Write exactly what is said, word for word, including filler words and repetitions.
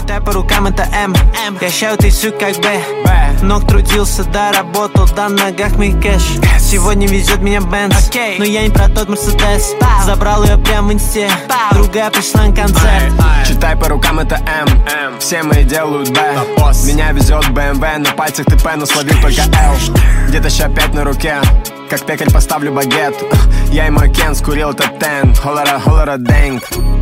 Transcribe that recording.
Читай по рукам, это М. Я ощущаю тысячу как Б. Ног трудился, да, работал, да, на ногах ми кэш. Сегодня везет меня Бенц, но я не про тот Мерседес. Забрал ее прям в инсте, другая пришла на концерт. Читай по рукам, это М. Все мои делают Б. Меня везет бэ эм вэ, на пальцах ты П, но словил только Л. Где-то ща пять на руке, как пекарь поставлю багет. Я и мой Кен скурил этот тен, холора, холора, дэнг.